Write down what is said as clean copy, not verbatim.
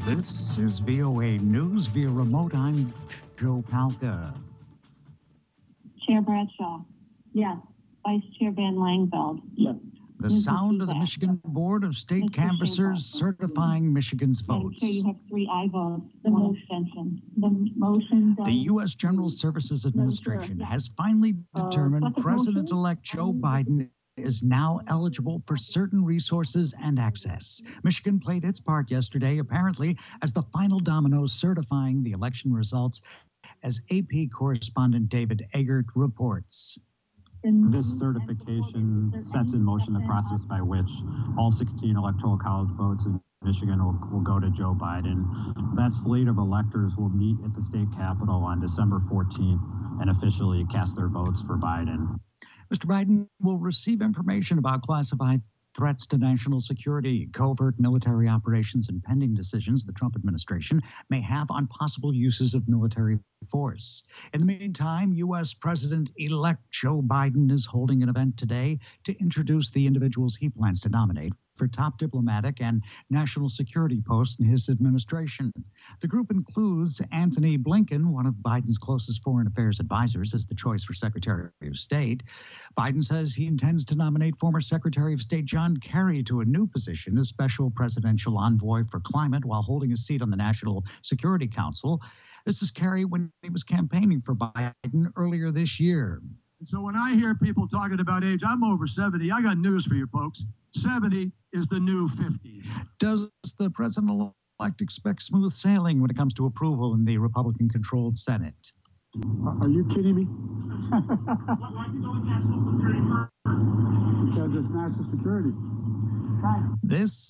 This is VOA News via remote. I'm Joe Palca. Chair Bradshaw. Yes. Vice Chair Van Langveld. Yes. The Mrs. sound of the Zubak. Michigan Board of State Mr. Canvassers Schaefer. certifying Michigan's Madam votes. Chair, you have 3 aye votes, The 1 motion- abstention. The motion does. The U.S. General Services Administration Chair. has finally determined second President-elect Joe Biden is now eligible for certain resources and access. Michigan played its part yesterday, apparently, as the final domino certifying the election results, as AP correspondent David Eggert reports. This certification sets in motion the process by which all 16 electoral college votes in Michigan will go to Joe Biden. That slate of electors will meet at the state capitol on December 14th and officially cast their votes for Biden. Mr. Biden will receive information about classified threats to national security, covert military operations, and pending decisions the Trump administration may have on possible uses of military force. In the meantime, U.S. President-elect Joe Biden is holding an event today to introduce the individuals he plans to nominate for top diplomatic and national security posts in his administration. The group includes Antony Blinken, one of Biden's closest foreign affairs advisors, as the choice for Secretary of State. Biden says he intends to nominate former Secretary of State John Kerry to a new position as special presidential envoy for climate while holding a seat on the National Security Council. This is Kerry when he was campaigning for Biden earlier this year. So when I hear people talking about age, I'm over 70. I got news for you folks. 70 is the new 50. Does the president-elect expect smooth sailing when it comes to approval in the Republican-controlled Senate? Are you kidding me? Why do you go with national security first? Because it's national security. This